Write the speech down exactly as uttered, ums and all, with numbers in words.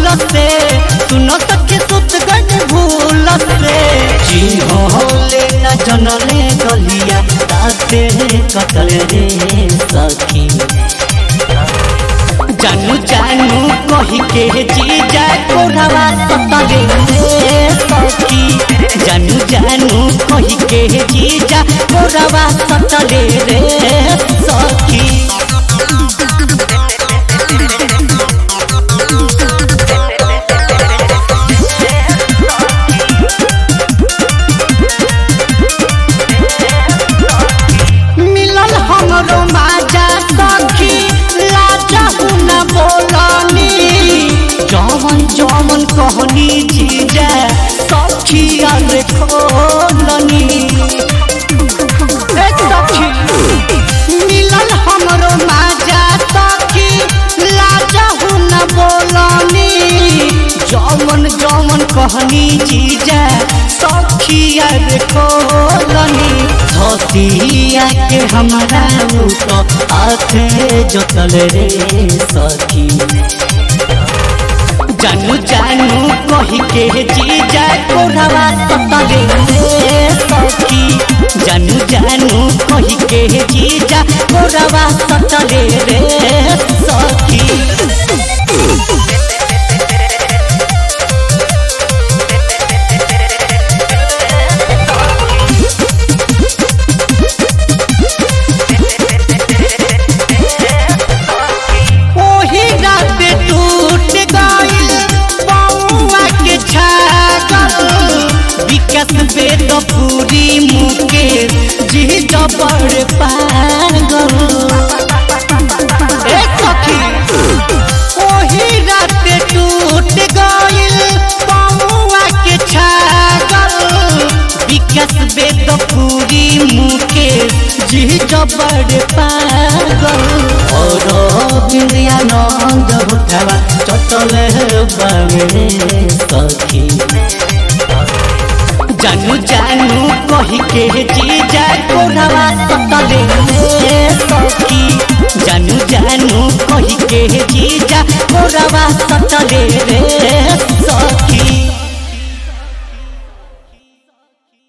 से सुनो सखी सुत गए भूल से जी होले न जनले गलिया राते कटल रे सखी जानू जानू कही के जीजा कोरावा सतले रे सखी जानू जानू कही के जीजा कोरावा सतले रे सखी मिलन हमरो माजा सखी जमन जमन कहनी जीजा सखी अरे खोलनी सखी मिलन हमरो माजा सखी लाजहु न बोलनी जमन जमन कहनी जीजा सखी अरे खोलनी धतिया के हमारा तो हाथे जोतल रे सखी जानू जानू कही के जीजा कोरावा सतले रे सखी जानू जानू कही के जीजा कोरावा सतले रे सखी बेद पूरी मुके जी जबर पागल ए सखी ओही रात टूट गइल पौआ के छागल विकास बेद पूरी मुके जी जबर पागल और बिंदियानंद भुटावा चटले बावे सखी जानू जानू कही के जीजा कोरावा सतले रे सखी जानू जानू कही के जीजा कोरावा सतले रे